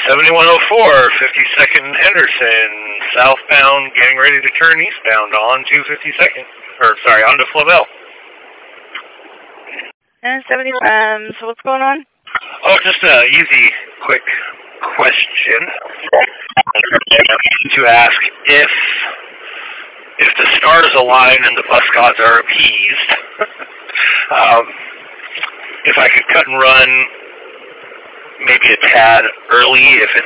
7104, 52nd Henderson, southbound, getting ready to turn eastbound on to 52nd, onto Flavel. And 70, so what's going on? Oh, just a easy, quick question to ask if the stars align and the bus gods are appeased, if I could cut and run maybe a tad early,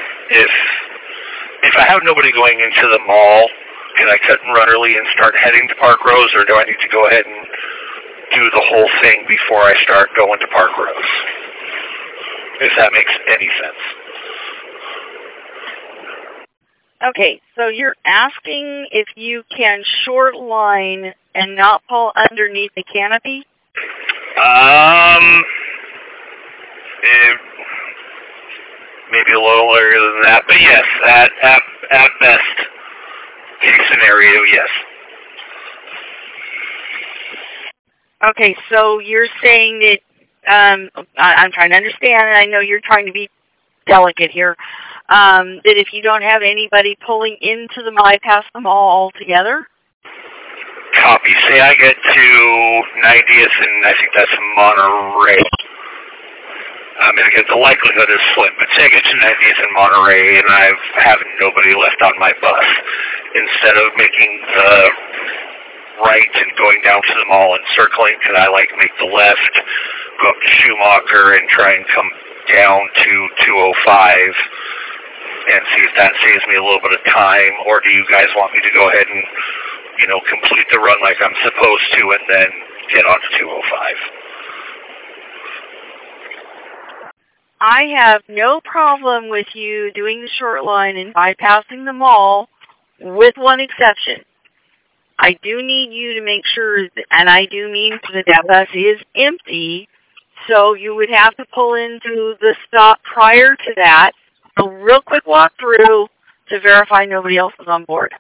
if I have nobody going into the mall, can I cut and run early and start heading to Park Rose, or do I need to go ahead and do the whole thing before I start going to Park Rose? If that makes any sense. Okay, so you're asking if you can short line and not pull underneath the canopy? Maybe a little earlier than that, but yes, at best case scenario, yes. Okay, so you're saying that, I'm trying to understand, and I know you're trying to be delicate here, that if you don't have anybody pulling into the bypass the mall altogether? Copy. Say I get to 90th, and I think that's Monterey. The likelihood is slim, but say I get to 90th in Monterey, and I have nobody left on my bus. Instead of making the right and going down to the mall and circling, could I make the left, go up to Schumacher, and try and come down to 205 and see if that saves me a little bit of time, or do you guys want me to go ahead and, complete the run like I'm supposed to and then get on to 205? I have no problem with you doing the short line and bypassing the mall, with one exception. I do need you to make sure, and I do mean that that bus is empty, so you would have to pull into the stop prior to that, a real quick walk through to verify nobody else is on board.